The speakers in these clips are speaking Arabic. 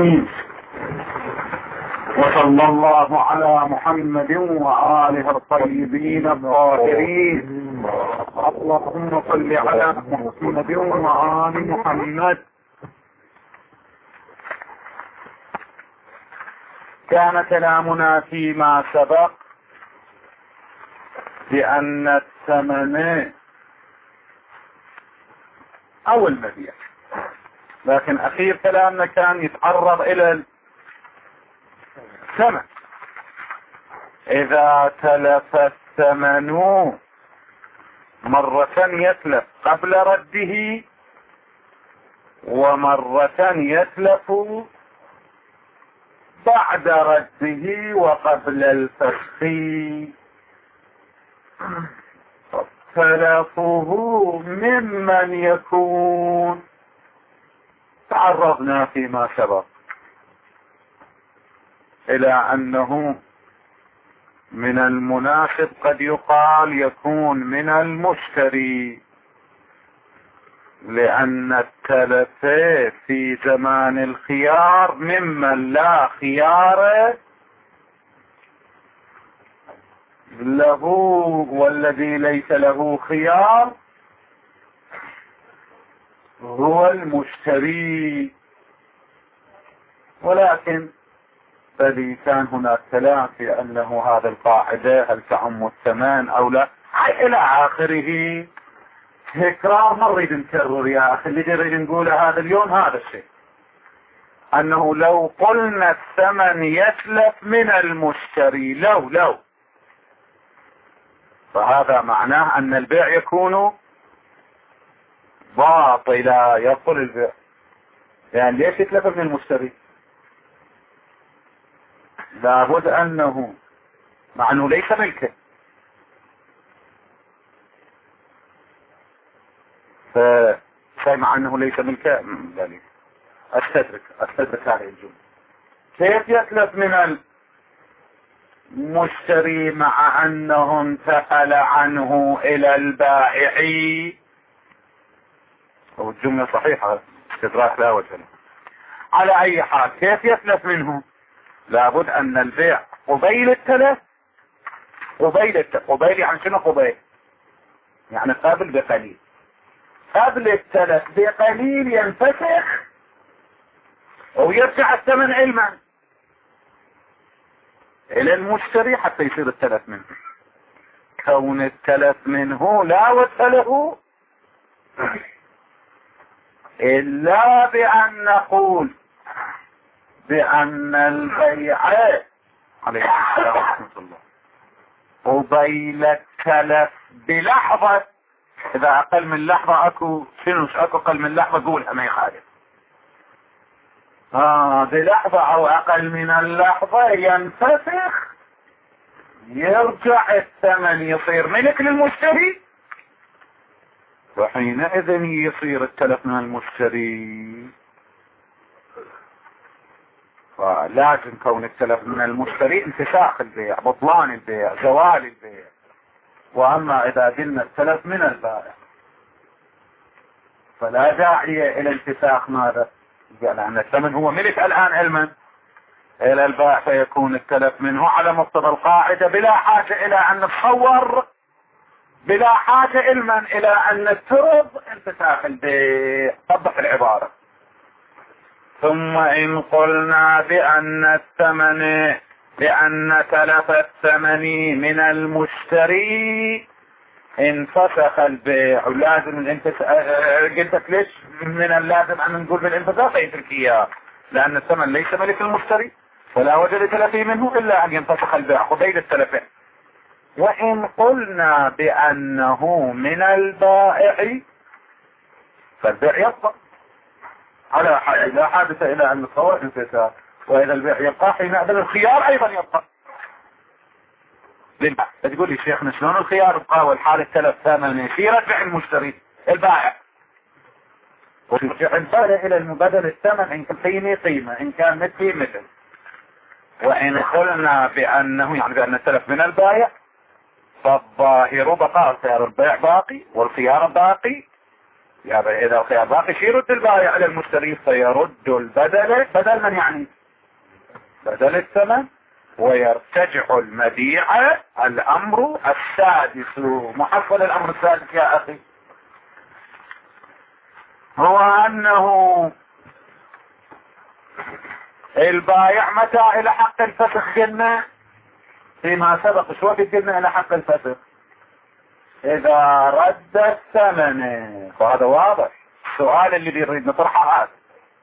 العالمين، وصلى الله على محمد وآله الطيبين الطاهرين. اللهم صل على محمد وآل محمد. كان كلامنا فيما سبق بأن الثمن أو المبيع، لكن أخير كلامنا كان يتعرض إلى الثمن. إذا تلف الثمن مرة يتلف قبل رده، ومرة يتلف بعد رده وقبل الفسخ. تلفه ممن يكون تعرضنا فيما سبق إلى أنه من المناسب قد يقال يكون من المشتري، لأن التلف في زمان الخيار ممن لا خيار له، والذي ليس له خيار هو المشتري. ولكن الذي كان هناك كلام في أنه هذا القاعدة هل تعم الثمن أو لا إلى آخره. تكرار ما نريد نكرر يا أخي، اللي نريد نقوله هذا اليوم هذا الشيء، أنه لو قلنا الثمن يتلف من المشتري لو فهذا معناه أن البيع يكون باطلا، يبطل البيع. يعني ليش يتلف من المشتري؟ لابد أنه مع أنه ليس ملكه، فشيء مع أنه ليس ملكه يعني أستدرك هذه الجملة. كيف يتلف من المشتري مع أنه انتقل عنه إلى البائع؟ والجملة صحيحة، استدراك لا وجه له. على أي حال كيف يتلف منه؟ لابد أن البيع قبيل التلف، قبيل يعني شنو قبيل؟ يعني قبل بقليل، قبل التلف بقليل ينفسخ ويرجع الثمن علما إلى المشتري حتى يصير التلف منه. كون التلف منه لا وجه له إلا بأن نقول بأن البيع عليه السلام ورحمة الله قبيل التلف بلحظة. إذا أقل من لحظة أكو أقل من لحظة قولها ما يخالف. بلحظة أو أقل من اللحظة ينفسخ، يرجع الثمن يصير ملك للمشتري، وحينئذ يصير التلف من المشتري. فلازم كون التلف من المشتري انفساخ البيع، بطلان البيع، زوال البيع. واما اذا قلنا التلف من البائع فلا داعي الى انفساخ ماذا؟ لان الثمن هو ملك الان علما الى البائع، فيكون التلف منه على مقتضى القاعدة بلا حاجة الى ان نتصور، بلا حاجة علما الى ان نفترض انفساخ البيع. طبق العبارة. ثم ان قلنا بأن تلف الثمن من المشتري انفسخ البيع. لازم قلت ليش من اللازم ان نقول بالانفساخ في تركيا؟ لان الثمن ليس ملك المشتري فلا وجه لتلفه منه الا ان ينفسخ البيع قبيل التلفين. وان قلنا بانه من البائع فالبيع يبقى على حال لا حادث الى ان نتصور انفساخ، واذا البيع يبقى حينئذ الخيار ايضا يبقى. تقول لي شيخنا شلون الخيار يبقى والحال التلف ثمن يصير يرجع المشتري البائع ويرجع البائع الى المبادل الثمن ان كان قيمة ان كان مثل. وان قلنا بانه يعني بان التلف من البائع فالظاهر بقاء خيار البيع باقي والخيار باقي، يعني اذا الخيار باقي يرد البائع على المشتري فيرد البدل، بدل من يعني بدل الثمن، ويرتجع المبيع. الامر السادس، محصل الامر السادس يا اخي هو انه البائع متى الى حق الفسخ قلنا فيما سبق؟ شو وقت قلنا الى حق الفسخ؟ اذا رد الثمن. فهذا واضح. السؤال اللي بيريد نطرحه هذا،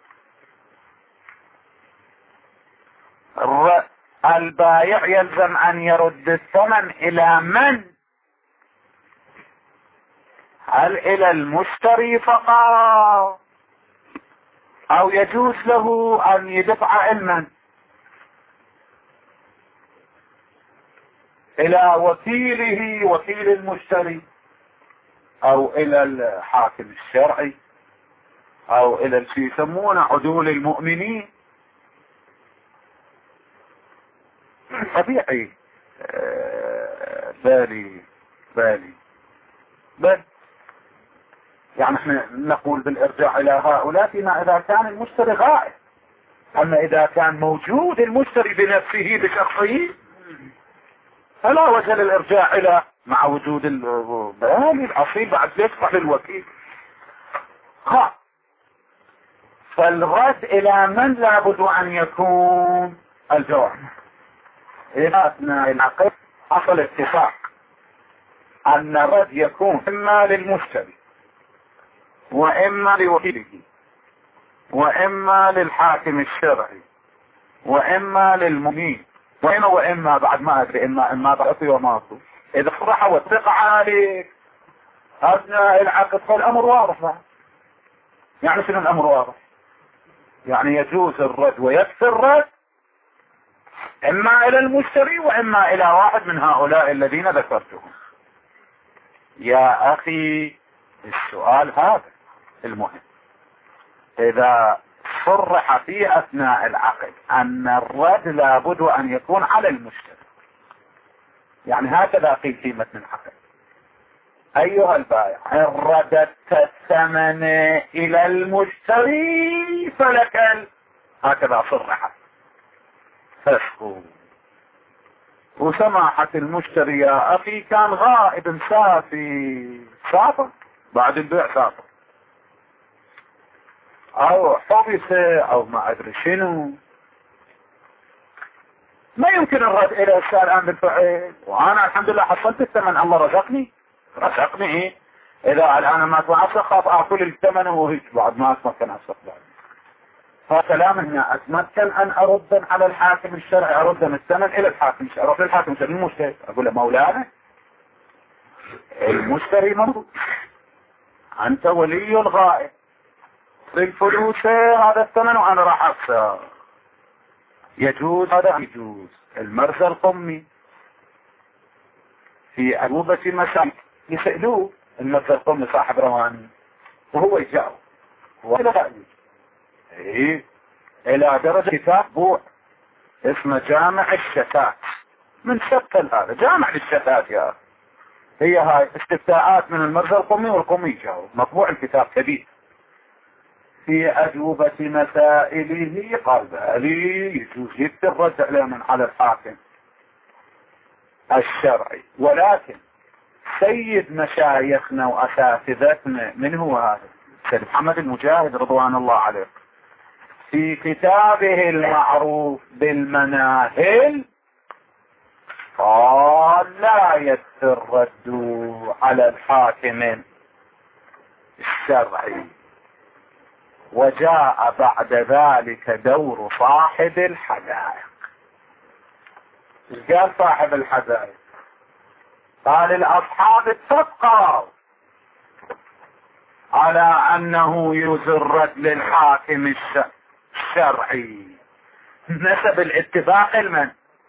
البائع يلزم ان يرد الثمن الى من؟ هل الى المشتري فقط او يجوز له ان يدفع علما الى وكيله وكيل المشتري او الى الحاكم الشرعي او الى اللي يسمونه عدول المؤمنين؟ طبيعي. بالي بل يعني احنا نقول بالارجاع الى هؤلاء فيما اذا كان المشتري غائب. اما اذا كان موجود المشتري بنفسه بشخصه فلا وجه للارجاع الى مع وجود بالي الاصيل بعد يصبح للوكيل. فالرد الى من لابد ان يكون؟ الجواب إذا أثناء العقد حصل اتفاق أن الرد يكون إما للمشتري وإما لوكيله وإما للحاكم الشرعي وإما للمؤمن وإما بعد ما أدري إما بعطي وما أعطي. إذا صرح واتفق عليك أثناء العقد فالأمر واضح بقى. يعني شنو الأمر واضح؟ يعني يجوز الرد ويكفي الرد اما الى المشتري واما الى واحد من هؤلاء الذين ذكرتهم. يا اخي السؤال هذا المهم، اذا صرح في اثناء العقد ان الرد لابد ان يكون على المشتري، يعني هكذا قيل في متن العقد: ايها البائع ان رددت الثمن الى المشتري فلك هكذا صرحت فسخوا. وسماحة المشتري يا اخي كان غائب سافر بعد البيع سافر او حبس او ما ادري شنو، ما يمكن الرد الى الان بالفعل. وانا الحمد لله حصلت الثمن، الله رزقني ايه. اذا الان ما اتوعص خاف اعطوا لي الثمن وهيك بعد ما اتمكن اصرف بعد. فكلام هنا اتمكن ان ارد على الحاكم الشرعي، ارد من الثمن الى الحاكم الشرعي، اروح للحاكم الشرعي المشتري اقول له مولانا المشتري مرض، انت ولي الغائب بالفلوس هذا الثمن وانا راح اخسر. يجوز هذا؟ يجوز. المرسى القمي في عجوبة مسائل يسألوه المرسى القمي صاحب رواني وهو يجاوب ولا رأيه ايه الى درجة كتاب بوع اسمه جامع الشتات من شكل هذا جامع للشتات يا أخي. هي هاي استفتاءات من المرسى القمي والقمي جاوب، مطبوع الكتاب كبير. في أجوبة مسائله قال بالي يجوز الرد على الحاكم الشرعي، ولكن سيد مشايخنا وأساتذتنا من هو هذا؟ سيد محمد المجاهد رضوان الله عليه في كتابه المعروف بالمناهل قال لا يترد على الحاكم الشرعي. وجاء بعد ذلك دور صاحب الحدائق. قال صاحب الحدائق؟ قال الأصحاب اتفقوا على أنه يجوز الرد للحاكم الشرعي. نسب الاتفاق المن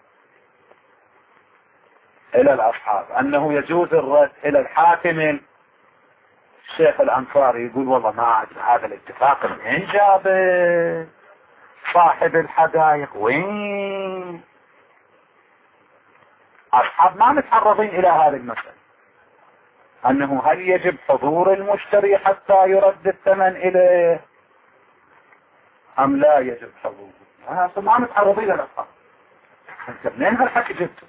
إلى الأصحاب أنه يجوز الرد إلى الحاكم. الشيخ الأنصاري يقول والله ما أدري هذا الاتفاق من جاب صاحب الحدائق وين؟ أصحاب ما متعرضين إلى هذه المسألة. انه هل يجب حضور المشتري حتى يرد الثمن اليه ام لا يجب حضوره؟ ما متعرضين للأفعال. انت منين هالحكي جبته؟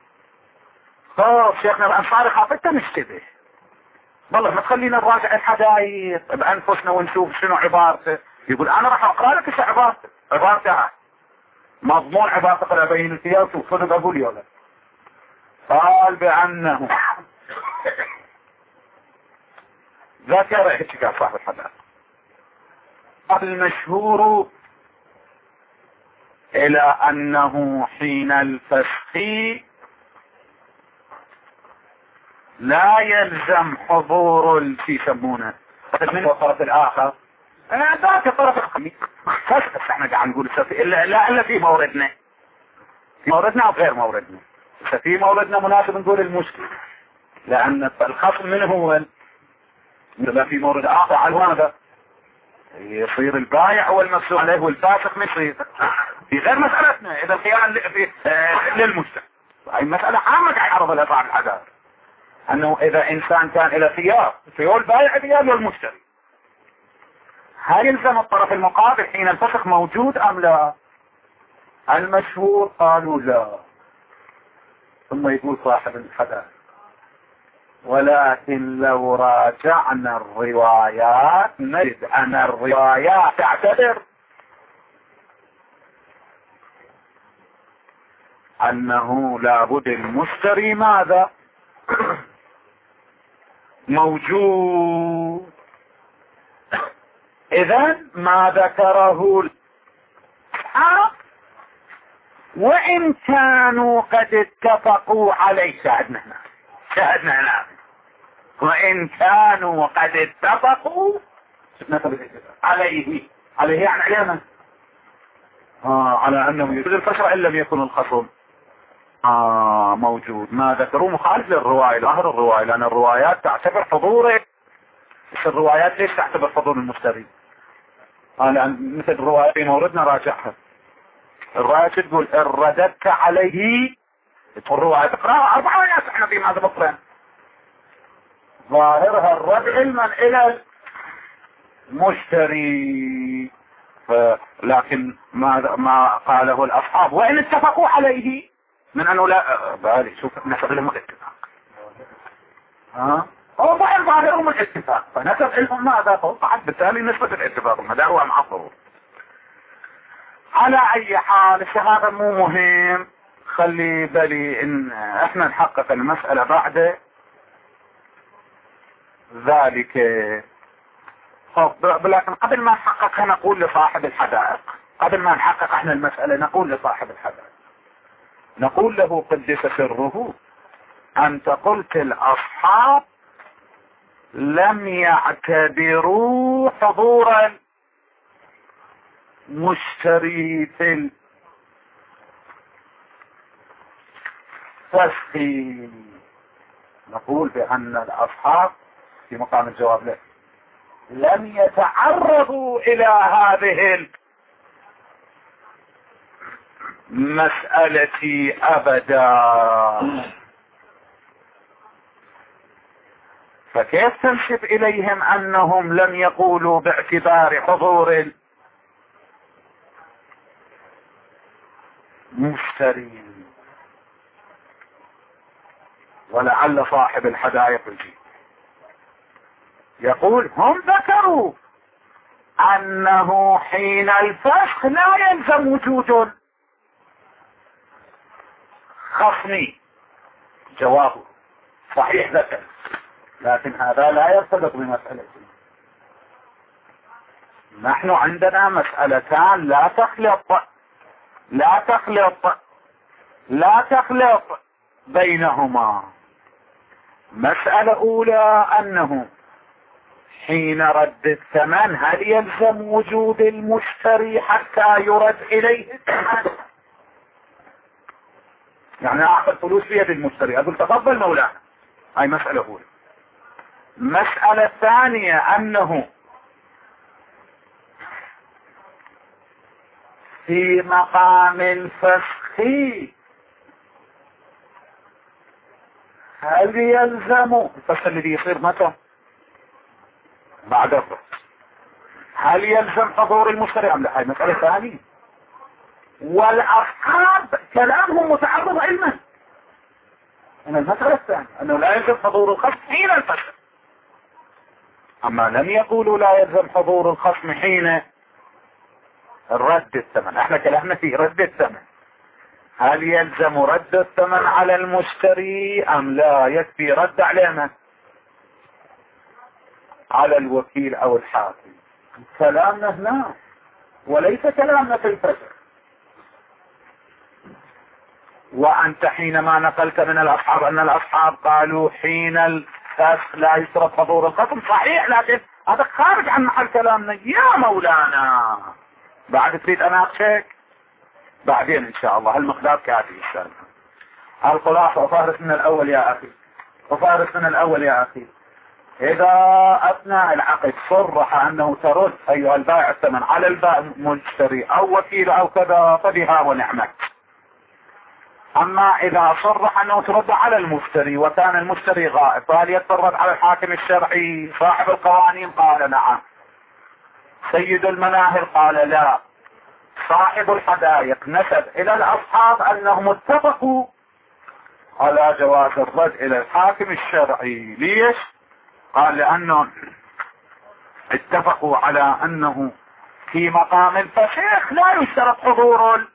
شيخنا الانصاري خاطرته نشتبه. والله ما تخلينا نراجع الحدايق بانفسنا ونشوف شنو عبارته. يقول انا راح اقرا لك ايش عبارته مضمون عبارته قال ابين الفيها وشوف صدق اقول يولا. قال بانه ذكر هيك قال صاحب الحدايق المشهور الى انه حين الفسخ لا يلزم حضور في يسمونه من الطرف الاخر ذاك الطرف الخميس. بس احنا قاعد نقول لا في موردنا او غير موردنا. في موردنا مناسب نقول المشكل لان الخصم منه هو لا في مورد اخر على هذا يصير البايع هو المسؤول عليه والفاسق مصير في غير مسألتنا. اذا الخيار للمشتري هاي مسألة عامة قاعد يعرض لها صاحب الحدائق انه اذا انسان كان الى خيار في البايع خيار والمشتري هل يلزم الطرف المقابل حين الفسخ موجود ام لا؟ المشهور قالوا لا. ثم يقول صاحب الحدائق ولكن لو راجعنا الروايات نجد ان الروايات تعتبر انه لابد المشتري ماذا موجود. اذا ما ذكره وان كانوا قد اتفقوا عليه شاهدنا هنا وان كانوا قد اتفقوا عليه يعني علينا على انه يجوز الفشر ان لم يكن الخصم موجود. ما ذكروا مخالف للرواية ظاهر الرواية لان الروايات تعتبر حضوره. الروايات ليش تعتبر حضور المشتري؟ لان مثل الرواية في موردنا راجعها الرواية تقول ان رددت عليه الرواية تقرأها 4 آيات احنا في ماذا بقرأ ظاهرها الرد علما الى المشتري. لكن ما قاله الاصحاب وان اتفقوا عليه من انه لا بالي شوف نسب لهم الاتفاق هو ظاهرهم الاتفاق فنسب لهم ماذا فوقعت بالتالي نسبة الاتفاق هذا هو معصر. على اي حال هذا مو مهم. خلي بالي ان احنا نحقق المسألة بعد ذلك. لكن قبل ما نحققها نقول لصاحب الحدائق قبل ما نحقق احنا المسألة نقول لصاحب الحدائق نقول له قدس سره انت قلت الاصحاب لم يعتبروا حضور المشتري في الفسخ. نقول بان الاصحاب في مقام الجواب له لم يتعرضوا الى هذه المسألة ابدا. فكيف تنسب اليهم انهم لم يقولوا باعتبار حضور المشتري؟ ولعل صاحب الحدائق يجيب يقول هم ذكروا انه حين الفسخ لا يلزم وجود خصمي. جوابه صحيح ذكر لكن هذا لا يرتبط بمسألة. نحن عندنا مسألتان لا تخلط بينهما. مسألة اولى انه حين رد الثمن هل يلزم وجود المشتري حتى يرد اليه الثمن؟ يعني اعطي فلوس بيد المشتري اقول تفضل مولانا. هاي مسألة اولى. مسألة ثانية انه في مقام الفسخ هل يلزم الفصل الذي يصير متى؟ بعد الرد. هل يلزم حضور المشتري ام لا؟ هاي مسألة ثانية. والاصحاب كلامهم متعرض علما من المسألة الثانية انه لا يلزم حضور الخصم حين الفصل. اما لم يقولوا لا يلزم حضور الخصم حين رد الثمن. احنا كلامنا في رد الثمن. هل يلزم رد الثمن على المشتري ام لا يكفي رد علينا على الوكيل او الحاكم؟ كلامنا هنا وليس كلامنا في الفسخ. وانت حينما نقلت من الاصحاب ان الاصحاب قالوا حين الفسخ لا يشترط حضور الخصم، صحيح، لكن هذا خارج عن محل كلامنا يا مولانا. بعد تريد اناقشك بعدين ان شاء الله. المقدار كافي ان شاء الله. الخلاصة فارس من الاول يا اخي، وفارس من الاول يا اخي. اذا اثناء العقد صرح انه ترد ايها البائع الثمن على البائع المشتري او وكيل او كذا فبها ونعمت. اما اذا صرح انه ترد على المشتري وكان المشتري غائب، فهل يترد على الحاكم الشرعي؟ صاحب القوانين قال نعم، سيد المناهل قال لا، صاحب الحدائق نسب الى الاصحاب انهم اتفقوا على جواز الرد الى الحاكم الشرعي. ليش؟ قال لانه اتفقوا على انه في مقام الفسخ لا يشترط حضور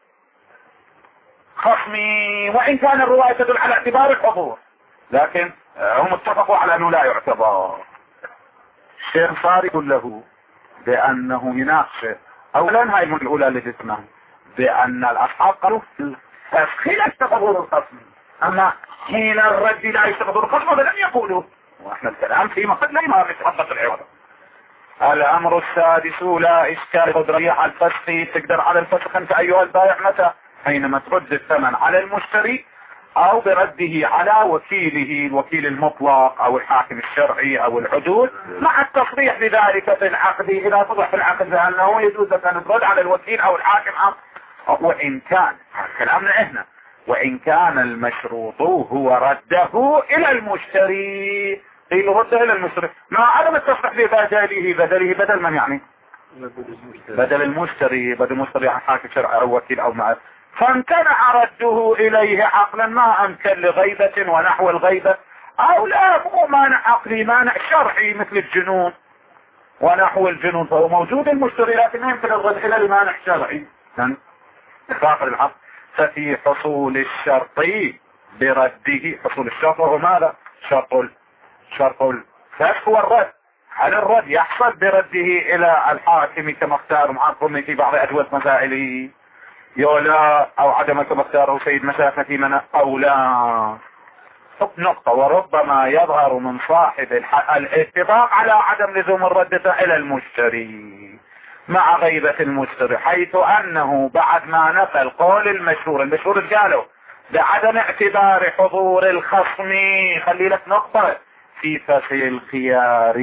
الخصم، وان كان الرواية تدل على اعتبار الحضور، لكن هم اتفقوا على انه لا يعتبر. الشيخ صار يقول له بانه يناقش اولا هاي الاولى اللي تسمع بان الاصحاب قالوا الفسخ لا يشترط حضور الخصم، اما حين الرد لا يشترط حضور الخصم ولم يقولوا. واحنا الكلام في مقصد لا ما نتحدث العبارة. الامر السادس لا اشكال قدرية على الفسخ. تقدر على الفسخ انت ايها البائع متى؟ حينما ترد الثمن على المشتري او برده على وكيله، الوكيل المطلق او الحاكم الشرعي او العدول، مع التصريح بذلك في العقد. اذا صرح في العقد بانه يجوز ان ترد على الوكيل او الحاكم وان كان كلامنا احنا وان كان المشروط هو رده الى المشتري. قيل رده الى المشتري مع عدم التصريح بدله بدل من يعني بدل المشتري، بدل المشتري عن حاكم شرعي او وكيل او معه، فامتنع رده اليه عقلا ما امكن لغيبة ونحو الغيبة، او لا مو مانع عقلي، مانع شرعي مثل الجنون ونحو الجنون، فهو موجود المشتري لكن ما يمكن الرد الى المانع شرعي داخل العقد. ففي حصول الشرط برده، حصول الشرط وهو ماذا؟ شرط الفسخ والرد. هل الرد يحصل برده الى الحاكم كما اختار معظم في بعض ادوات مسائله يولا، او عدم كما اختاره سيد مشايخنا في منع او لا؟ نقطة. وربما يظهر من صاحب الاتفاق على عدم لزوم الرد الى المشتري مع غيبة المشتري، حيث انه بعد ما نقل قول المشهور قالوا بعدم اعتبار حضور الخصم، خلي لك نقطة في فصل الخيار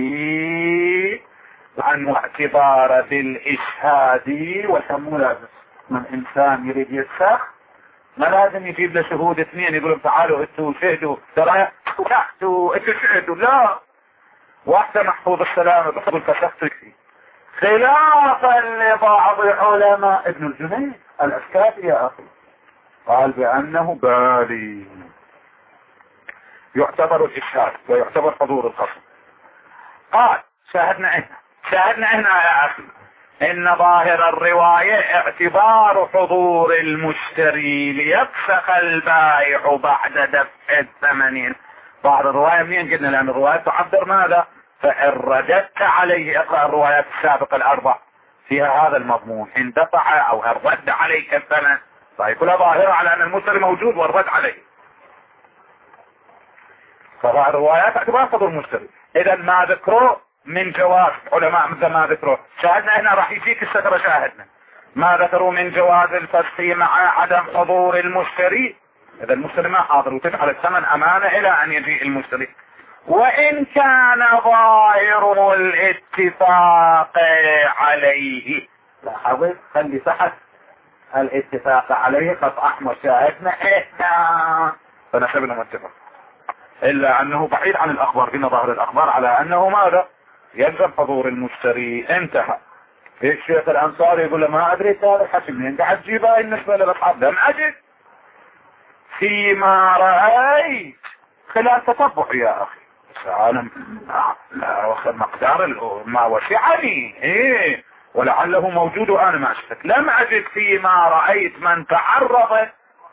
عن اعتبار بالاشهاد. وسمونا من انسان يريد يسخ ما لازم يجيب له شهود اثنين يقولوا تعالوا انتوا شهدوا ترى انتوا شهدوا، لا، واحدة محفوظ السلامة بحضور فسخت فيه، خلافا لبعض علماء ابن الجنيد الاسكافي يا اخي قال بانه بالي يعتبر الاشهاد ويعتبر حضور الخصم. قال شاهدنا هنا يا اخي ان ظاهر الرواية اعتبار حضور المشتري ليفسخ البائع بعد دفع الثمن. بعض الرواية منين قلنا؟ لان الرواية تعبر ماذا؟ فان رددت عليه، اقرأ الروايات السابقة الاربع فيها هذا المضمون، ان دفع او ان رد عليك الثمن، فهي كلها ظاهرة على ان المشتري موجود والرد عليه. فظاهر الروايات اعتبار حضور المشتري. اذا ما ذكروه من جواز علماء مثل ما ذكروه، شاهدنا هنا راح يجيك السترة، شاهدنا ما ذكروا من جواز الفسخ مع عدم حضور المشتري. اذا المشتري ما حاضر وتدفع الثمن امانة الى ان يجي المشتري، وان كان ظاهر الاتفاق عليه. لاحظت خلي تحت الاتفاق عليه خط احمر، شاهدنا احنا فنحبنا متفق. إلا أنه بعيد عن الأخبار، قلنا ظاهر الأخبار على أنه ماذا؟ يلزم حضور المشتري. انتهى. الشيخ الأنصاري يقول له ما أدري هذا الحكي منين قاعد تجيبها بالنسبة للأصحاب؟ لم أجد فيما رأيت خلال تتبع يا أخي. أنا واخذ مقدار ما وسعني إيه، ولعله موجود وأنا ما شفت. لم أجد فيما رأيت من تعرض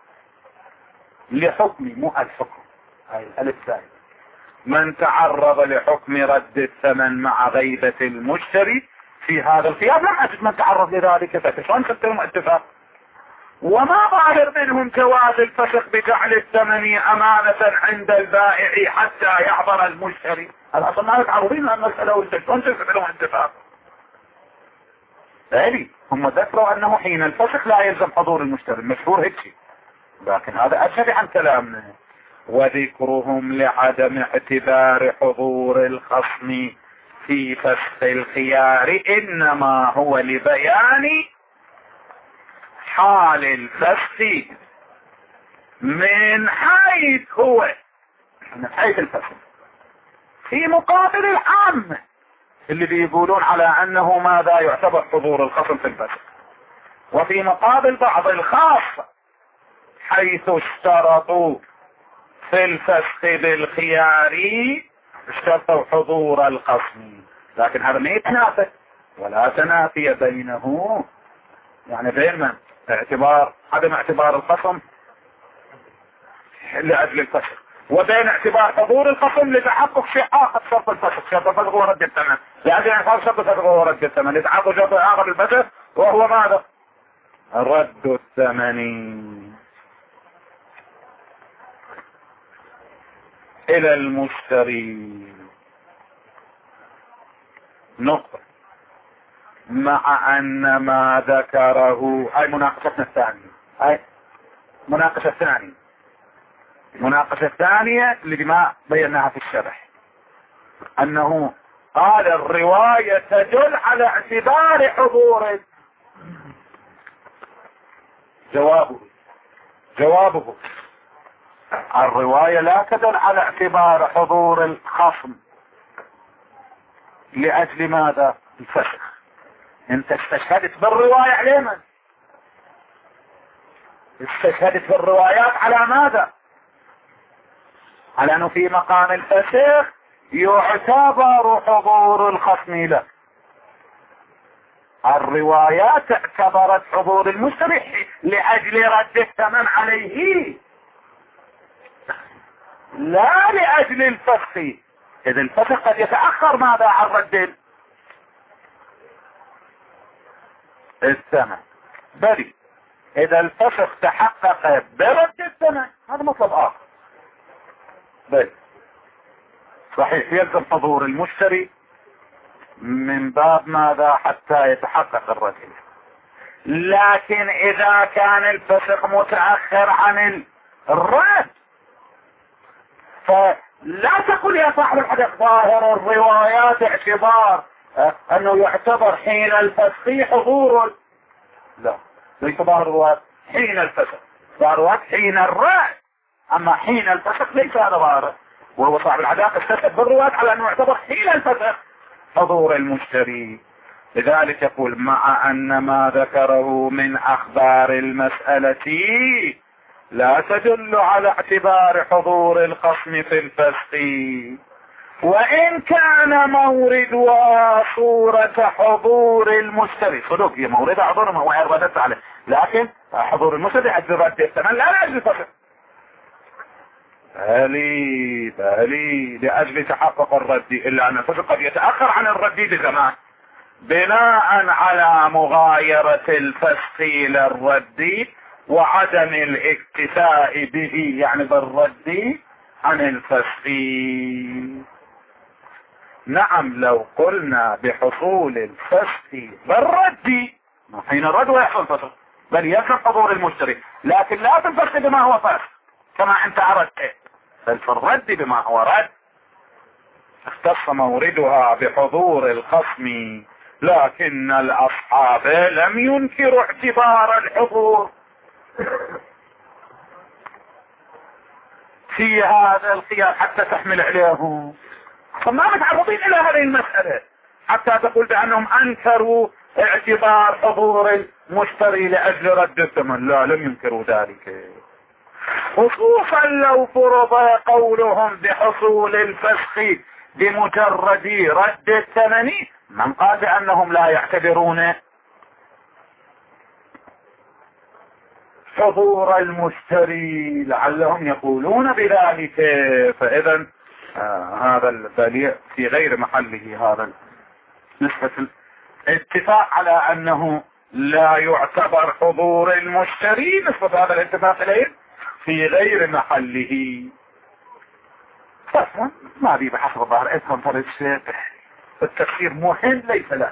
لحكم، مو الحكم هاي الثاني، من تعرض لحكم رد الثمن مع غيبة المشتري في هذا الخيار. لم أجد من تعرض لذلك، فشلون ستم اتفاق؟ وما ظاهر منهم جواز الفسخ بجعل الثمن أمانة عند البائع حتى يحضر المشتري. هذا أصلا ما يتعرضين عن المسألة والشلون تنسب اتفاق. بالي هم ذكروا أنه حين الفسخ لا يلزم حضور المشتري، مشهور هيك، لكن هذا أشهد عن كلامنا. وذكرهم لعدم اعتبار حضور الخصم في فسخ الخيار إنما هو لبيان حال الفسخ من حيث هو، من حيث الفسخ في مقابل العام اللي بيقولون على أنه ماذا يعتبر حضور الخصم في الفسخ، وفي مقابل بعض الخاصة حيث اشترطوا في الفسخ بالخيار اشترطوا حضور الخصم. لكن هذا ما يتنافى ولا تنافي بينه، يعني بين من اعتبار عدم اعتبار الخصم لأجل الفسخ، وبين اعتبار حضور الخصم لتحقق شيء آخر شرط الفسخ. شرط الفسخ هو رد الثمن، لأجل انفاذ شرط الفسخ هو رد الثمن، لتحقق شرط آخر الفسخ وهو ماذا؟ رد الثمن إلى المشتري. نقطة. مع أن ما ذكره، هاي مناقشتنا الثانية، هاي مناقشة الثانية، المناقشة الثانية اللي ما بيناها في الشرح، أنه قال الرواية تدل على اعتبار حضور. جوابه الرواية لا تدل على اعتبار حضور الخصم لأجل ماذا؟ الفسخ. انت استشهدت بالرواية على من؟ استشهدت بالروايات على ماذا؟ على انه في مقام الفسخ يعتبر حضور الخصم له. الروايات اعتبرت حضور المشتري لأجل رد الثمن عليه، لا لأجل الفسخ. إذا الفسخ قد يتأخر ماذا عن رد الثمن، بل إذا الفسخ تحقق برد الثمن هذا مطلب آخر. بل صحيح يلزم حضور المشتري من باب ماذا؟ حتى يتحقق الرد. لكن إذا كان الفسخ متأخر عن الرد فلا تقل يا صاحب الحديث ظاهر الروايات اعتبار انه يعتبر حين الفسخ حضور. لا، ليس ظاهر الروايات حين الفسخ، ظاهر الروايات حين الرد، اما حين الفسخ ليس هذا ظاهر. وهو صاحب العداقة استشهد بالروايات على انه يعتبر حين الفسخ حضور المشتري. لذلك يقول مع ان ما ذكره من اخبار المسألة لا تدل على اعتبار حضور الخصم في الفسخ، وإن كان مورد وصورة حضور المشتري صدق، هي مورد حضور ما هو ردت عليه، لكن حضور المشتري أجل رد الثمن لا لأجل الفسخ، بالي لأجل تحقق الرد، إلا أن الفسخ قد يتأخر عن الرد بزمان بناء على مغايرة الفسخ للرد وعدم الاكتفاء به، يعني بالرد عن الفسخ. نعم لو قلنا بحصول الفسخ بالرد، حين الرد ويحصل الفسخ بل يلزم حضور المشتري، لكن لا في الفسخ بما هو فسخ كما انت عرفت، بل في الرد بما هو رد. اختص موردها بحضور الخصم، لكن الاصحاب لم ينكروا اعتبار الحضور. في هذا الخيار حتى تحمل عليه؟ فما متعرضين الى هذه المسألة حتى تقول بانهم انكروا اعتبار حضور المشتري لاجل رد الثمن. لا، لم ينكروا ذلك، خصوصا لو فرض قولهم بحصول الفسخ بمجرد رد الثمن. من قال بانهم لا يعتبرون حضور المشتري لعلهم يقولون بذلك. فاذا هذا البليع في غير محله. هذا نسبة الاتفاق على انه لا يعتبر حضور المشتري، نسبة هذا الاتفاق اليه في غير محله. ما بي بحسب الظاهر اسم فرش التفسير مهم ليس لها.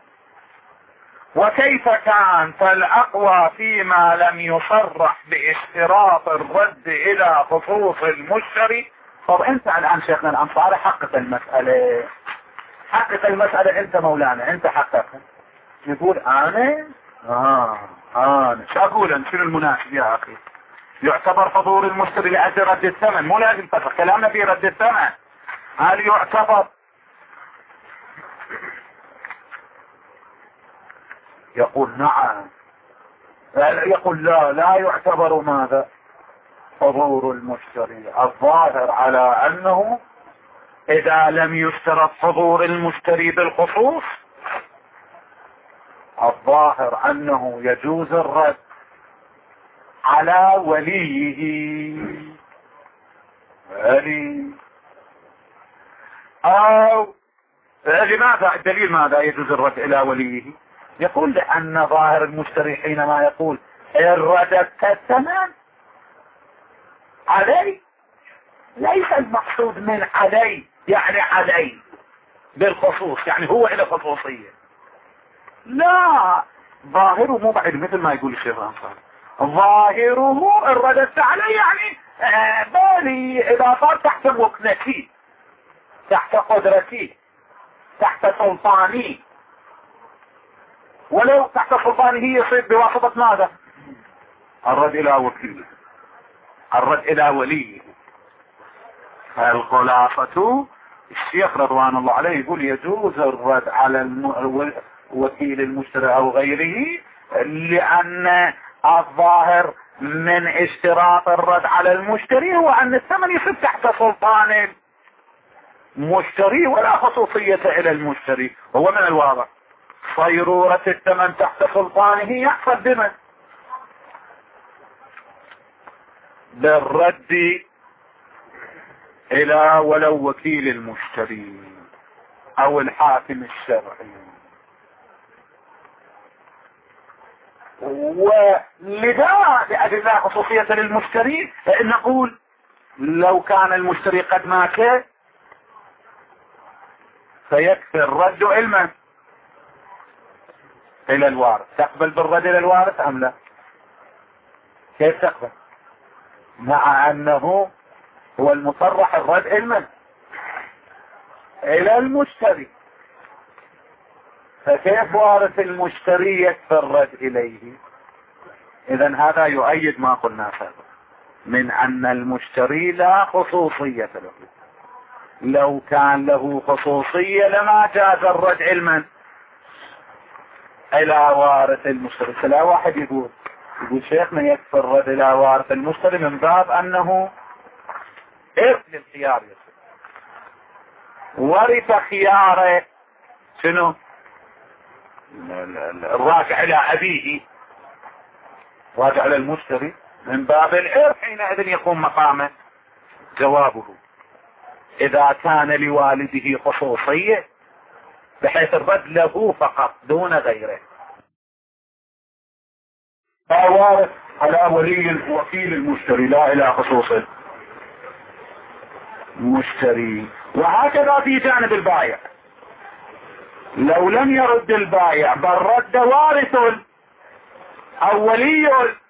وكيف كان فالاقوى فيما لم يصرح باشتراط الرد الى خصوص المشتري. طب انت الان شيخنا الانصاري حقق المسألة، حقق المسألة انت مولانا، انت حققها. يقول انا شو اقول؟ شنو المناسب يا اخي؟ يعتبر حضور المشتري لاجل رد الثمن، مو لازم فتح كلامنا في رد الثمن. هل يعتبر؟ يقول نعم. يقول لا يعتبر ماذا؟ حضور المشتري. الظاهر على انه اذا لم يشترط حضور المشتري بالخصوص، الظاهر انه يجوز الرد على وليه. او لماذا؟ الدليل ماذا يجوز الرد الى وليه؟ يقول لان ظاهر المشتري حينما يقول ان رددت الثمن علي، ليس المقصود من علي يعني علي بالخصوص، يعني هو الى خصوصية. لا، ظاهره مو بعيد مثل ما يقول الشيخ الانصاري. ظاهره ان رددت علي يعني بالي اذا صار تحت وكلتي، تحت قدرتي، تحت سلطاني. ولو تحت سلطانه يصير بواسطة ماذا؟ الرد الى وكيله، الرد الى وليه. الخلاصة الشيخ رضوان الله عليه يقول يجوز الرد على وكيل المشتري او غيره، لان الظاهر من اشتراط الرد على المشتري هو ان الثمن يصير تحت سلطان المشتري ولا خصوصية الى المشتري. هو من الواضح صيرورة الثمن تحت سلطانه يحصل بمن؟ بالرد الى ولو وكيل المشتري او الحاكم الشرعي. ولذا لأجل خصوصية للمشتري نقول لو كان المشتري قد مات فيكفي الرد علما الى الوارث. تقبل بالرد الى الوارث ام لا؟ كيف تقبل مع انه هو المصرح الرد علما الى المشتري؟ فكيف وارث المشتري يكفي الرد اليه؟ اذا هذا يؤيد ما قلنا سابقا من ان المشتري لا خصوصية له. لو كان له خصوصية لما جاز الرد علما الى وارث المشتري. فلا واحد يقول شيخنا يكفي الرد الى وارث المشتري من باب انه ارث للخيار يصير، ورث خياره شنو؟ الراجع الى ابيه، راجع الى المشتري من باب الارث، حينئذ يقوم مقامه جوابه اذا كان لوالده خصوصية بحيث الرد له فقط دون غيره. فوارث على ولي وكيل المشتري لا الى خصوصه المشتري. وهكذا في جانب البائع، لو لم يرد البائع بل رد وارث او ولي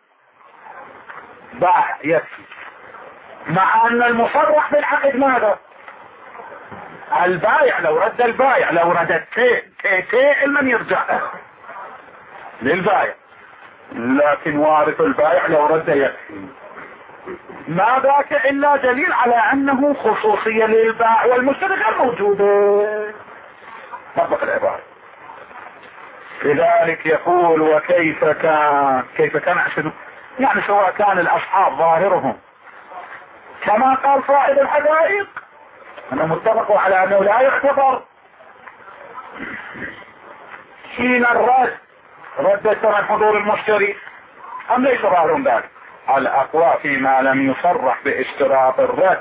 البائع يكفي، مع ان المصرح بالعقد ماذا؟ البائع. لو رد البائع، لو ردت تي من يرجع للبائع، لكن وارث البائع لو رد يكفي. ما ذاك الا دليل على انه خصوصية للبائع والمشتري غير موجودة. طبق العبارة. لذلك يقول وكيف كان، كيف كان عشان يعني سواء كان الاصحاب ظاهرهم كما قال صاحب الحدائق انهم اتفقوا على انه لا يعتبر حين رد الثمن حضور المشتري، ام ليس ظاهرهم ذلك؟ الاقوى فيما لم يصرح باشتراط الرد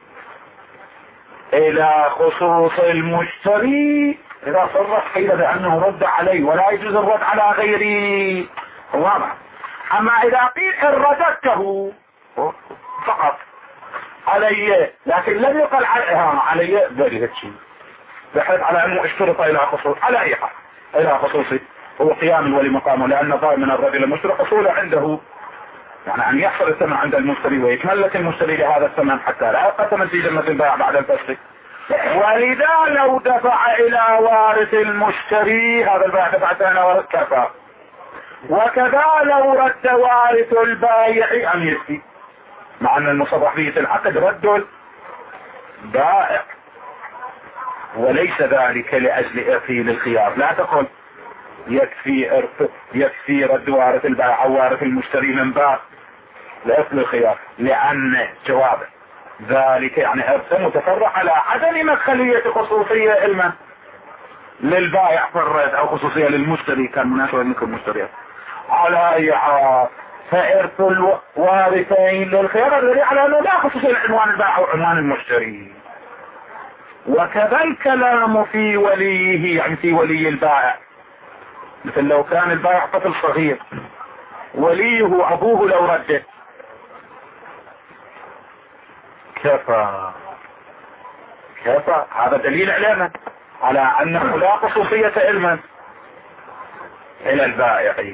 الى خصوص المشتري، اذا صرح قيل بانه رد عليه ولا يجوز الرد على غيره واضح. اما اذا قيل ان رددته فقط علي لكن لم يقل علي ذلك الشيء بحيث على انه اشترط الى خصوص، على اي حال الى خصوصي هو قيام الولي مقامه، لان ظاهر من الرجل المشتري حصول عنده يعني ان يحصل الثمن عند المشتري ويتملك المشتري لهذا الثمن حتى لا يبقى ثمن في ذمة البائع بعد الفسخ. ولذا لو دفع الى وارث المشتري هذا البائع دفع الى وارث كفى، وكذا لو رد وارث البائع ان يكفي، مع ان المصرح به في العقد رد البائع وليس ذلك لاجل ارثه للخيار. لا تقل يكفي رد وارث البائع او وارث المشتري من باب لأصل الخيار، لأن جوابه ذلك يعني ارث متفرع على عدم مدخلية خصوصية علما للبائع في الرد او خصوصية للمشتري كان مناسبة منكم المشتريات على اي حال. فارث الوارثين للخيار الذي على انه لا خصوصية لعنوان البائع او عنوان المشتري. وكذا الكلام في وليه يعني في ولي البائع، مثل لو كان البائع طفل صغير وليه ابوه لو رده كفى هذا دليل علما على انه لا خصوصية علما الى البائع.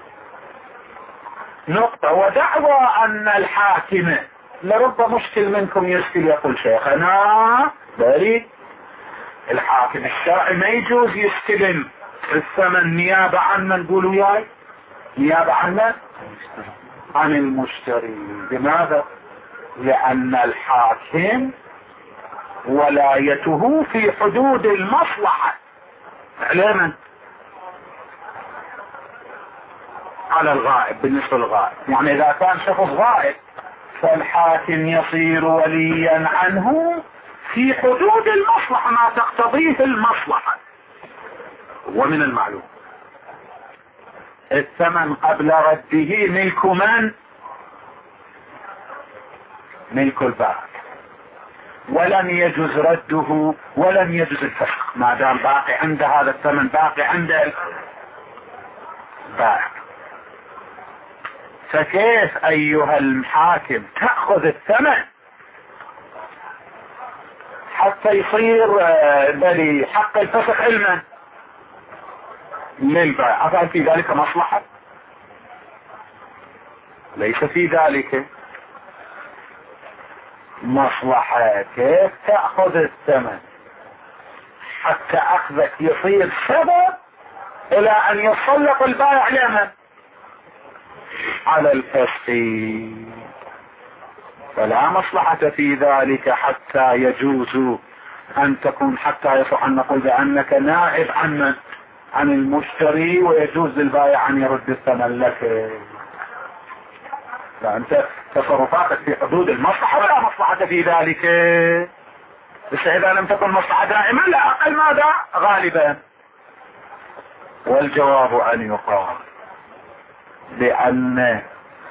نقطة. ودعوى ان الحاكم لرب مشكل منكم يشكل يقول شيخنا بريد الحاكم الشرعي ما يجوز يستلم الثمن نيابة عن من قولوا ياي نيابة عن من؟ عن المشتري. لماذا؟ لأن الحاكم ولايته في حدود المصلحة علما على الغائب. بالنسبة للغائب يعني إذا كان شخص غائب فالحاكم يصير وليا عنه في حدود المصلحة ما تقتضيه المصلحة. ومن المعلوم الثمن قبل رده ملك من؟ ملك البائع، ولم يجوز رده ولم يجوز الفسخ ما دام باقي عند هذا الثمن باقي عند البائع. فكيف ايها الحاكم تأخذ الثمن حتى يصير بلي حق الفسخ علما للبائع؟ هل في ذلك مصلحة؟ ليس في ذلك مصلحة. كيف تأخذ الثمن حتى اخذك يصير سبب الى ان يسلط البائع لمن؟ على الفسخ. فلا مصلحة في ذلك حتى يجوز ان تكون حتى يصح ان نقول بانك نائب عن من؟ عن المشتري ويجوز للبائع ان يرد الثمن لك. لا انت تصرفاتك في حدود المصلحة ولا مصلحة في ذلك. بس اذا لم تكن مصلحة دائما لا اقل ماذا غالبا. والجواب ان يقال بان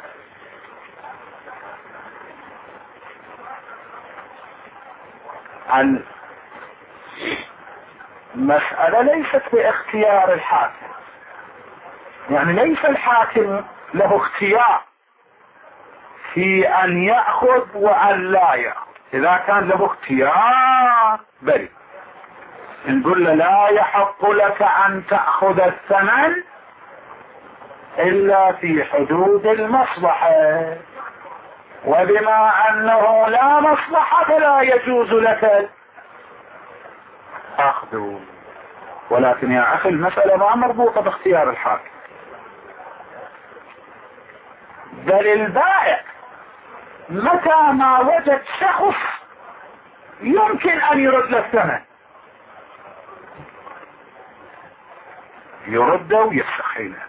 المسألة ليست باختيار الحاكم، يعني ليس الحاكم له اختيار في ان يأخذ وان لا يأخذ. اذا كان له اختيار بل نقول له لا يحق لك ان تأخذ الثمن الا في حدود المصلحة، وبما انه لا مصلحة فلا يجوز لك اخذه. ولكن يا اخي المسألة ما مربوطة باختيار الحاكم، بل البائع متى ما وجد شخص يمكن ان يرد له الثمن يرده ويفسخ له.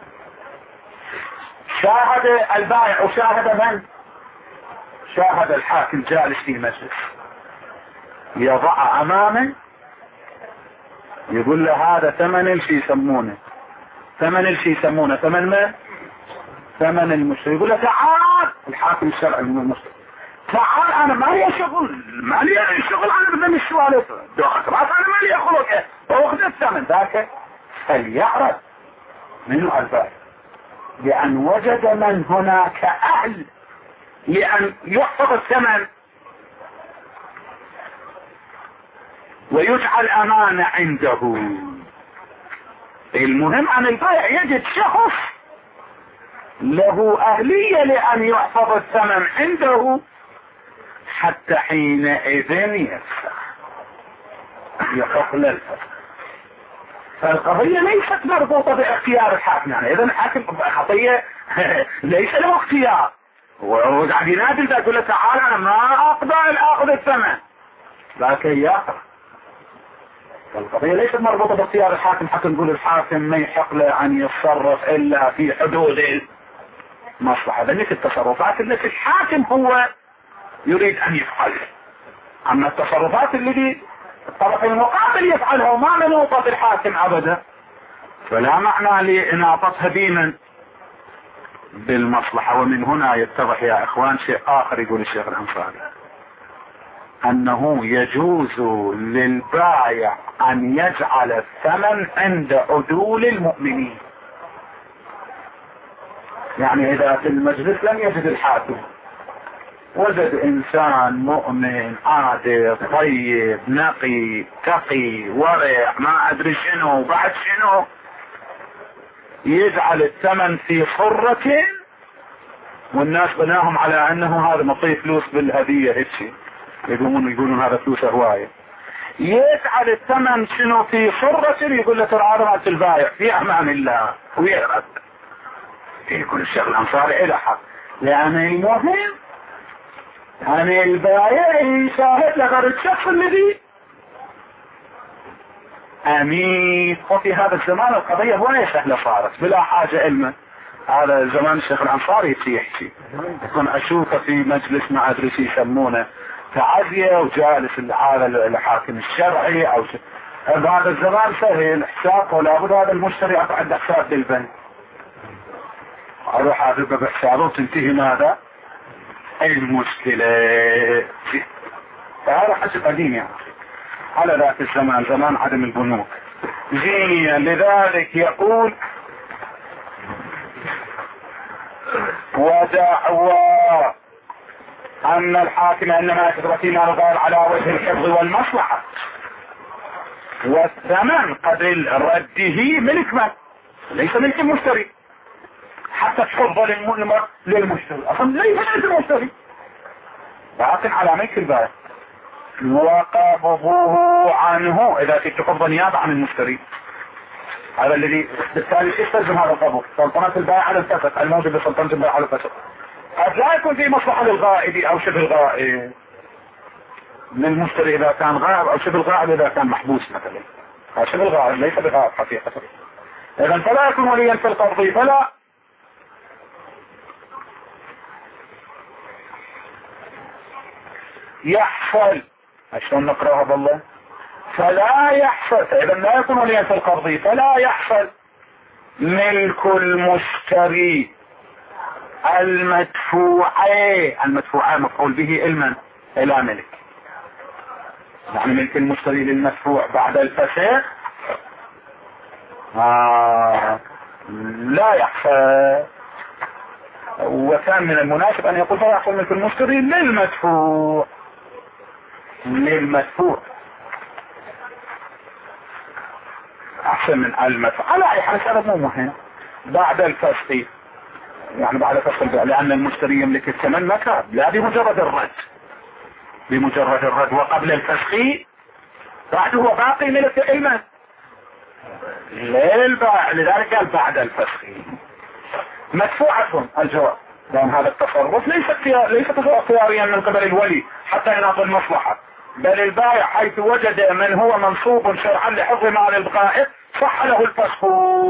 شاهد البائع وشاهد من؟ شاهد الحاكم جالس في مجلس، يضع امامه يقول له هذا ثمن الشي يسمونه ثمن ما؟ ثمن المشتري. يقول له تعال الحاكم الشرعي من المشتري، تعال انا ما لي شغل انا بدي السوالف دوخك راس، انا ما لي خلق واخذ الثمن ذاك. فليعرف منه البائع لان وجد من هناك اهل لان يحفظ الثمن ويجعل امانة عنده. المهم ان البائع يجد شخص له اهلية لان يحفظ الثمن عنده حتى حينئذ يفسخ يقبل الفسخ. فالقضية ليست مربوطة باختيار الحاكم، يعني اذا الحاكم خطية ليس له اختيار وقاعد ينادي ذا يقول له تعال انا ما اقبل اخذ الثمن لكن ياخذ. فالقضية ليست مربوطة باختيار الحاكم حتى نقول الحاكم ما يحق له ان يتصرف الا في حدود المصلحة. ذلك التصرفات التي الحاكم هو يريد ان يفعلها، اما التصرفات التي الطرف المقابل يفعلها وما منوطة بالحاكم ابدا فلا معنى لاناطتها دينا بالمصلحة. ومن هنا يتضح يا اخوان شيء اخر يقول الشيخ الانصاري، انه يجوز للبائع ان يجعل الثمن عند عدول المؤمنين. يعني اذا في المجلس لم يجد الحاكم وجد انسان مؤمن عادل طيب نقي تقي ورع ما ادري شنو بعد شنو، يجعل الثمن في صرة والناس بناهم على انه هذا مطي فلوس بالهدية هيك يقولون هذا فلوس هواية، يجعل الثمن شنو في صرة يقول له ترى هذا مالت البايع في امان الله ويرد. يقول الشيخ الانصاري الى حق لان المهم ان البايع يشاهد لغير الشخص الذي امين. وفي هذا الزمان القضية هواية سهلة صارت بلا حاجة علما. هذا زمان الشيخ الانصاري يحكي يكون اشوفه في مجلس ما ادري شو يسمونه تعزية وجالس هذا الحاكم الشرعي او هذا الزمان سهل حساب ولا بد هذا المشتري عنده حساب بالبنك اروح اذبه بحسابه وتنتهي ماذا المشكلة. فهذا حسب قديم يعني على ذاك الزمان زمان عدم البنوك. لذلك يقول ودعوى ان الحاكم انما يتركين الغير على وجه الحفظ والمصلحة والثمن قبل رده ملك من ليس ملك المشتري حتى تحفظ للمشتري اصلا ليس ملك المشتري لكن على ملك البائع وقبضه عنه اذا كنت قبض نيابة عن المشتري. هذا الذي بالتالي يستلزم هذا القبض. سلطنة البائع على الفسق الموجب بسلطنة البائع على الفسق قد لا يكون في مصلحة للغائب او شبه الغائب للمشتري اذا كان غائب او شبه الغائب اذا كان محبوس مثلا. شبه الغائب ليس بغائب حقيقة. اذا فلا يكون وليا في القبض فلا يحصل عشان نقرأها بالله فلا يحصل. اذا لا يكون وليا في القبض فلا يحصل ملك المشتري المدفوعة مفعول به علما الى ملك يعني ملك المشتري للمدفوع بعد الفسخ لا يحصل. وكان من المناسب ان يقول فيحصل ملك المشتري للمدفوع احسن من المدفوع على اي حال. هذا مو مهم بعد الفسخ يعني بعد فسخ البيع لان المشتري يملك الثمن مكان لا بمجرد الرد وقبل الفسخ بعد هو باقي ملك علما للبائع. لذلك قال بعد الفسخ مدفوعة الجواب لأن هذا التصرف ليس اختياريا من قبل الولي حتى يناط المصلحة، بل البائع حيث وجد من هو منصوب شرعا لحفظ مال القائد صح له الفسخ،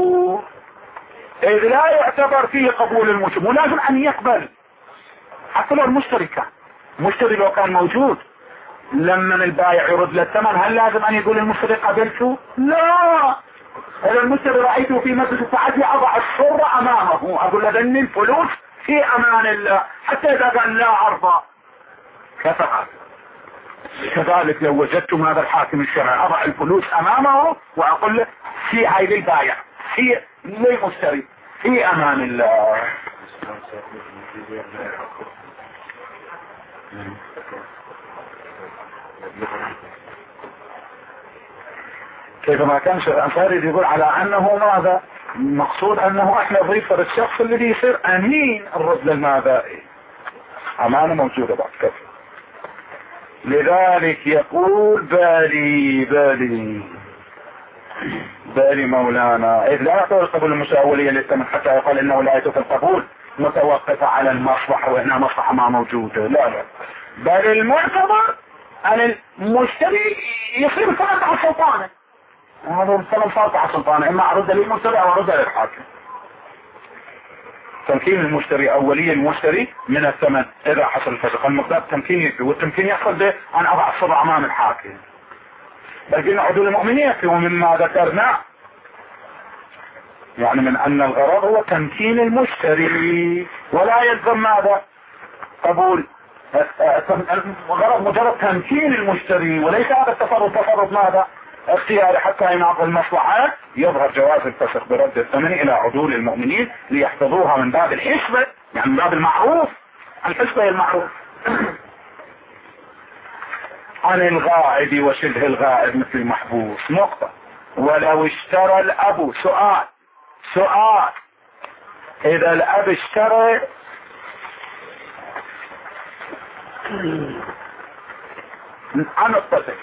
إذ لا يعتبر فيه قبول المشتري، ولازم أن يقبل حتى لو المشتري كان مشتري لو كان موجود. لما البائع يرد للثمن هل لازم أن يقول المشتري قبلته؟ لا، إذا المشتري رأيته في مجلس التعدي أضع الصرة أمامه أقول له ذني الفلوس في أمان الله، حتى إذا قال لا أرضى كفى. كذلك لو وجدتم هذا الحاكم الشرعي أضع الفلوس أمامه وأقول له في هاي للبائع في للمشتري في أمان الله. كيف ما كان شيخ الأنصاري يقول على أنه ماذا مقصود أنه احنا ضيف الشخص اللي يصير أمين الرد للماذا أمانة موجودة بعد كذا. لذلك يقول بالي مولانا إذ لا يعطي القبول المساولية للثمن حتى يقال إنه لا يتوقف القبول متوقفة على المصلحة وإنها مصلحة ما موجودة. لا بل المعتبر أن المشتري يصير فرق على سلطانه، هذا الثمن فرق على سلطانه، إما أرد للمشتري أو أرد للحاكم. تمكين المشتري أو ولي المشتري من الثمن إذا حصل الفسخ المقدار تمكين يكفي، والتمكين يحصل به أن أضع الصبع أمام الحاكم. بل قلنا عدول المؤمنين يكفي، ومما ذكرنا يعني من أن الغرض هو تمكين المشتري ولا يلزم ماذا قبول الغرض مجرد تمكين المشتري، وليس هذا التصرف ماذا اختياري حتى يناط المصلحات. يظهر جواز الفسخ برد الثمن الى عدول المؤمنين ليحفظوها من باب الحسبة، يعني من باب المعروف، الحسبة المعروف. عن الغائب وشبه الغائب مثل المحبوس نقطة. ولو اشترى الاب سؤال اذا الاب اشترى عن الطفل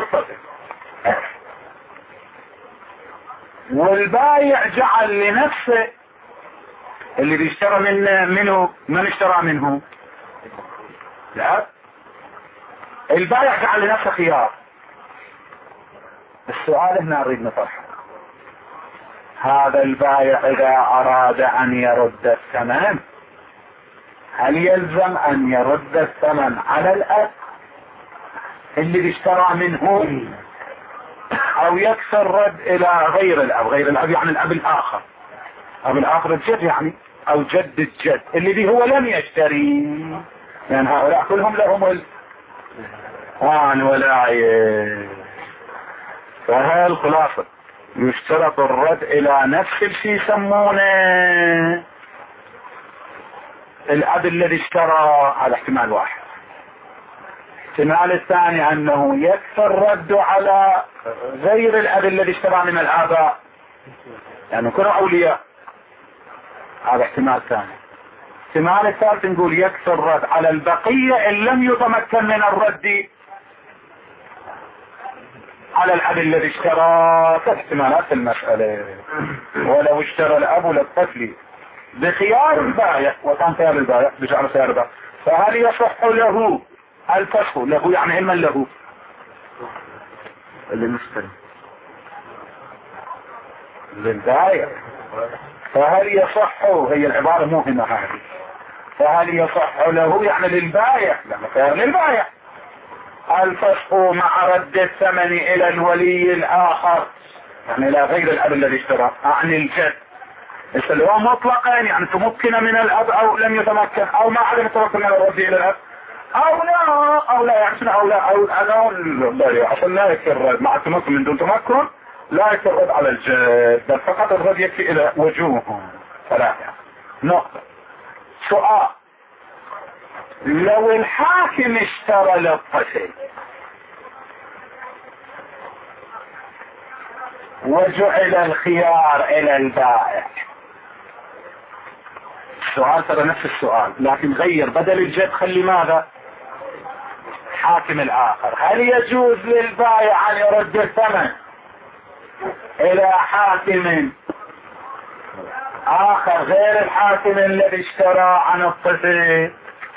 والبايع جعل لنفسه اللي بيشترى منه من اشترى منه، لا البايع جعل لنفسه خيار. السؤال هنا نريد نطرحه، هذا البايع اذا اراد ان يرد الثمن هل يلزم ان يرد الثمن على الاب اللي بيشترى منه او يكسر رد الى غير الاب يعني الاب الاخر، اب الاخر الجد يعني او جد الجد اللي هو لم يشتري، يعني هؤلاء كلهم لهم ولاية. فهي الخلاصة يشترط الرد الى نفس الشيء يسمونه الاب الذي اشترى، على احتمال واحد. الاحتمال الثاني انه يكفي الرد على غير الاب الذي اشترى من الاباء، يعني كانوا اولياء، هذا احتمال ثاني. الاحتمال الثالث نقول يكفي الرد على البقية ان لم يتمكن من الرد على الاب الذي اشترى. احتمالات المسألة. ولو اشترى الاب للطفل بخيار البائع وكان خيار البائع بجعل خيار البائع فهل يصح له الفسخ؟ له يعني علما له اللي مشتري للبائع، فهل يصح، هي العبارة مهمة هذه، فهل يصح له يعني للبائع لما خيار للبائع الفسخ مع رد الثمن الى الولي الاخر، يعني الى غير الاب الذي اشترى، عن الجد اللي هو مطلقا يعني تمكن من الاب او لم يتمكن او ما عدم التمكن من الرد الى الاب او لا يعني اصلا لا يكفي الرد مع التمكن من دون تمكن، لا يكفي الرد على الجد، بل فقط الرد يكفي الى وجوه ثلاثة. نقطة. سؤال، لو الحاكم اشترى للطفل وجعل الخيار الى البائع، السؤال ترى نفس السؤال لكن غير، بدل الجد خلي ماذا حاكم الاخر، هل يجوز للبائع ان يرد الثمن الى حاكم آخر غير الحاكم الذي اشترى عن الطفل.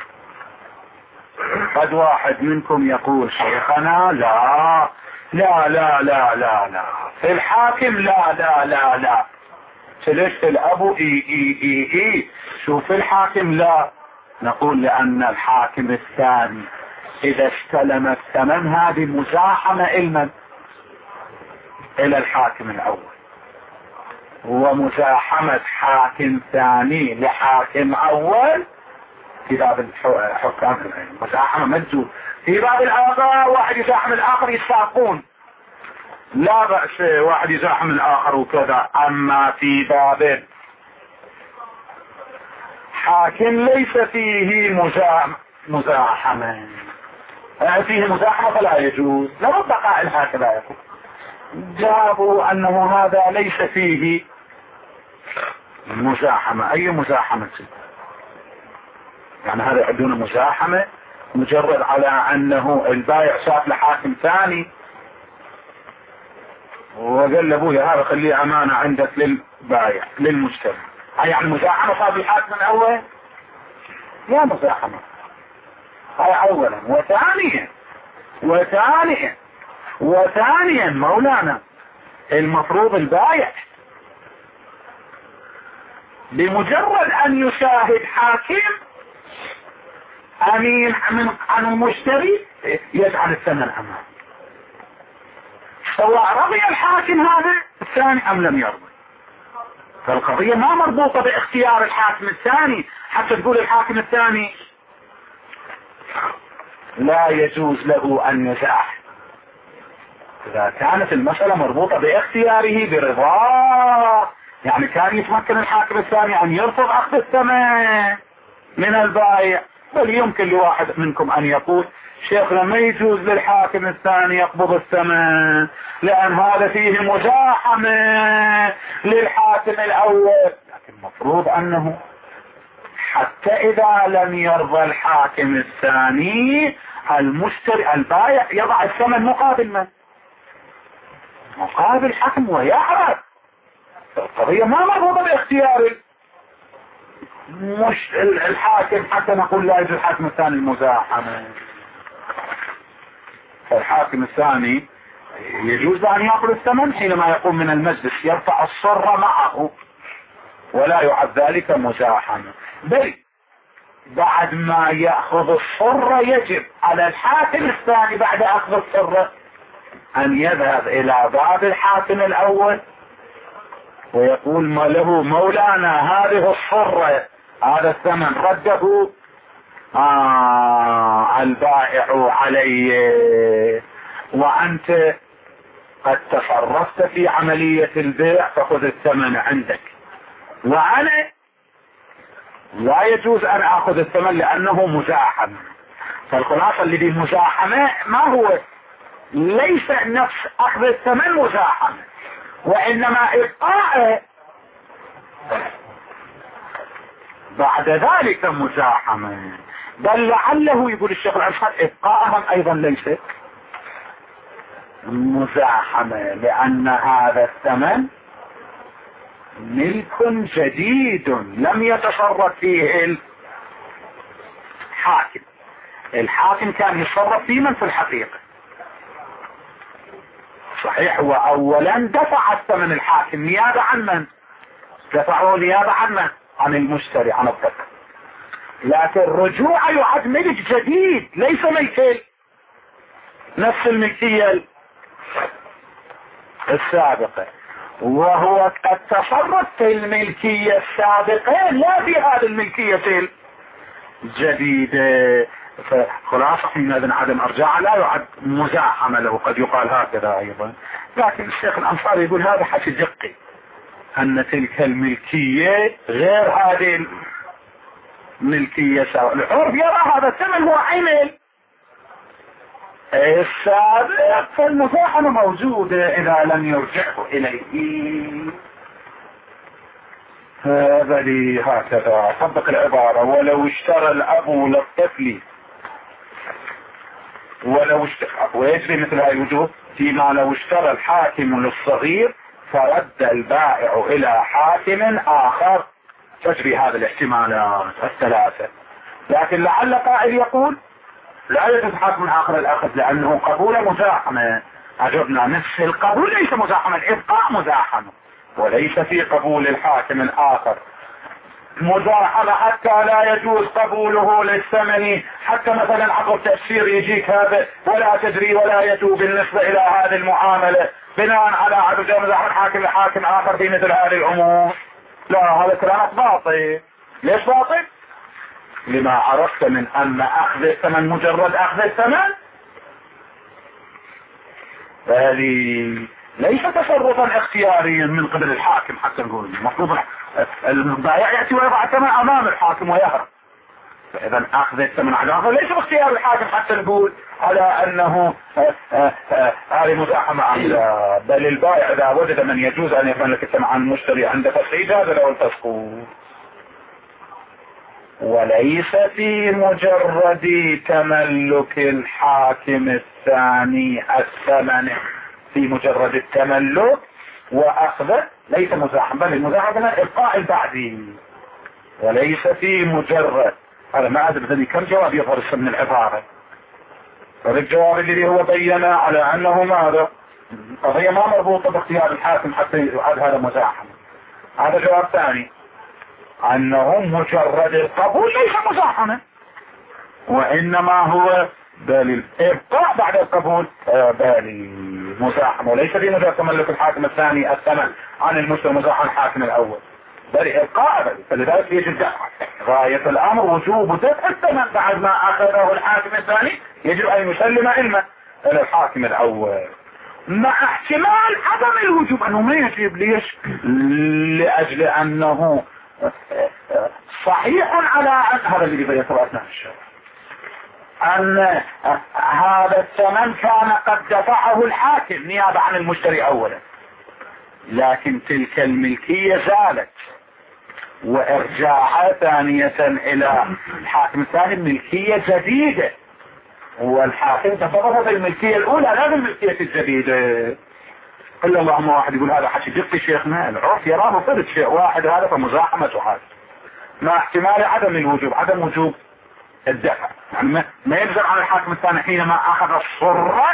قد واحد منكم يقول شيخنا لا لا لا لا لا لا في الحاكم لا لا لا لا ليش الابو اي شوف الحاكم لا. نقول لان الحاكم الثاني اذا استلم الثمن هذه مزاحمة الى الحاكم الاول، ومزاحمة حاكم ثاني لحاكم اول في باب الحكام مزاحمة مجزوم. في باب الاخر واحد يزاحم الاخر يساقون لا بأس، واحد يزاحم الاخر وكذا. اما في باب حاكم ليس فيه مزاحمة فيه مزاحمة فلا يجوز. لابد قائل هكذا يقول. جابوا انه هذا ليس فيه مزاحمة. اي مزاحمة؟ يعني هذا يعدون مزاحمة مجرد على انه البايع شاف لحاكم ثاني وقال له ابويا هذا خليه امانة عندك للبايع للمشتري. هاي يعني مزاحمة صار الحاكم الاول؟ لا مزاحمة. هاي اولا. وثانيا مولانا المفروض البايع بمجرد ان يشاهد حاكم امين عن المشتري يجعل الثمن امان، سواء رضي الحاكم هذا الثاني ام لم يرضي. فالقضية ما مربوطة باختيار الحاكم الثاني حتى تقول الحاكم الثاني لا يجوز له ان يزاح. اذا كانت المسألة مربوطة باختياره برضاه، يعني كان يتمكن الحاكم الثاني ان يرفض اخذ الثمن من البائع. بل يمكن لواحد منكم ان يقول شيخنا ما يجوز للحاكم الثاني يقبض الثمن لان هذا فيه مزاحمة للحاكم الاول. لكن المفروض انه حتى اذا لم يرضى الحاكم الثاني المشتري البائع يضع الثمن مقابل من؟ مقابل حكم ويعرف. القضية ما مربوطة باختيار مش الحاكم حتى نقول لا يجوز الحاكم الثاني المزاحمة. فالحاكم الثاني يجوز ان يأخذ الثمن حينما يقوم من المجلس يرفع الصر معه ولا يعد ذلك مزاحمة. بل بعد ما يأخذ الصر يجب على الحاكم الثاني بعد اخذ الصر ان يذهب الى باب الحاكم الاول ويقول ما له مولانا هذه الصرة هذا الثمن رده البائع علي وانت قد تصرفت في عملية البيع فخذ الثمن عندك وانا لا يجوز ان اخذ الثمن لانه مزاحمة. فالخلاصة اللي دي مزاحمة ما هو ليس نفس اخذ الثمن مزاحمة وانما ابقاء بعد ذلك مزاحمة. بل لعله يقول الشيخ الأشهر ابقاءهم ايضا ليس مزاحمة لان هذا الثمن ملك جديد لم يتصرف فيه الحاكم. الحاكم كان يتصرف فيه من في الحقيقة صحيح. واولا دفع الثمن الحاكم نيابة عن من؟ دفعه نيابة عن من؟ عن المشتري عن الطفل. لكن رجوع يعد ملك جديد ليس ملكين نفس الملكية السابقة وهو التصرف في الملكية السابقة لا في هذه الملكية الجديدة. فخلاصة حينئذ عدم ارجاع لا يعد مزاحمة له. قد يقال هكذا ايضا لكن الشيخ الانصاري يقول هذا حكي دقي ان تلك الملكية غير هذه الملكية سواء. العرف يرى هذا الثمن هو عين السابق فالمزاحمة موجودة اذا لم يرجعه اليه. هذا لي هكذا طبق العبارة ولو اشترى الاب للطفل ويجري مثل هاي الوجوه فيما لو اشترى الحاكم للصغير فرد البائع الى حاكم اخر، تجري هذه الاحتمالات الثلاثة. لكن لعل قائل يقول لا يجوز حاكم اخر الاخذ لانه قبول مزاحمة. اجبنا نفس القبول ليس مزاحما، ابقاء مزاحمة، وليس في قبول الحاكم الاخر مزاحمة حتى لا يجوز قبوله للثمن. حتى مثلا عقد تأثير يجيك هذا ولا تدري ولا يتوب بالنسبة الى هذه المعاملة بناء على عقد مزاحمة حاكم لحاكم اخر في مثل هذه الامور. لا، هذا كلامك باطل. ليش باطل؟ لما عرفت من ان اخذ الثمن مجرد اخذ الثمن هذه ليس تصرفا اختياريا من قبل الحاكم. حتى نقول المفروض البائع يأتي ويضع الثمن امام الحاكم ويهرب. فاذا اخذ الثمن على اخر ليس باختيار الحاكم حتى نقول على انه هذه مزاحمة عمدا، بل البائع اذا وجد من يجوز ان يملك الثمن عن المشتري عند فسخ هذا له الفسخ. وليس في مجرد تملك الحاكم الثاني الثمن، في مجرد التملك واخذه ليس مزاحمة، بل المزاحمة ابقاء البعدي. وليس في مجرد هذا ما ادري كم جواب يظهر من العبارة. والجواب الذي هو بين على انه ماذا قضية ما مربوطة باختيار الحاكم حتى يعد هذا مزاحمة. هذا جواب ثاني، انه مجرد القبول ليس مزاحمة، وانما هو بل الابقاء بعد القبول بل مزاحمة. وليس في مجرد تملك الحاكم الثاني الثمن عن المشتري مزاحم الحاكم الاول، بل ابقاء بل. فلذلك يجب دفع غاية الامر وجوب دفع الثمن بعد ما اخذه الحاكم الثاني، يجب ان يسلم علمه الى الحاكم الاول مع احتمال عدم الوجوب انه ما يجب. ليش؟ لاجل انه صحيح على ان هذا اللي يتواتنا في الشرع ان هذا الثمن كان قد دفعه الحاكم نيابة عن المشتري اولا، لكن تلك الملكية زالت وارجاعها ثانية الى الحاكم الثاني ملكية جديدة، والحاكم تصرف بالملكية الاولى لا بالملكية الجديدة. الا اللهم واحد يقول هذا حكي دقي شيخنا، العرف يراه فرد شيء واحد هذا فمزاحمة هذا مع احتمال عدم الوجوب، عدم وجوب الدفع. يعني ما يلزم على الحاكم الثاني حينما اخذ الصرة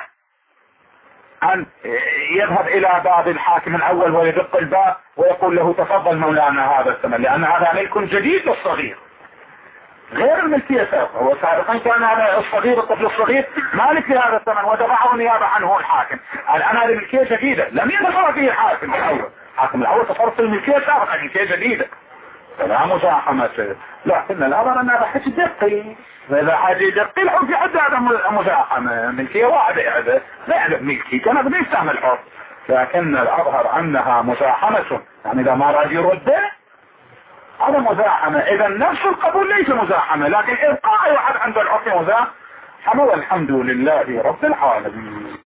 ان يذهب الى باب الحاكم الاول ويدق الباب ويقول له تفضل مولانا هذا الثمن، لان هذا ملك جديد للصغير غير الملكية سابقا. وسابقا كان هذا الصغير الطفل الصغير مالك لهذا الثمن ودفعه نيابة عنه الحاكم. الان هذه ملكية جديدة لم يتصرف فيه الحاكم الاول، الحاكم الاول تصرف في الملكية سابقا ملكية جديدة فلا مزاحمة. لكن الامر ان هذا حكي دقي، واذا حاجة دقي الحر في حد هذا مزاحمة ملكية واحدة هذا لا يعرف ملكي كان بدي يستعمل الحر، لكن الاظهر انها مزاحمة. يعني اذا ما راجي يرده هذا مزاحمة. اذا نفس القبول ليس مزاحمة، لكن ابقاء واحد عند الحكم مزاحمة. والحمد لله رب العالمين.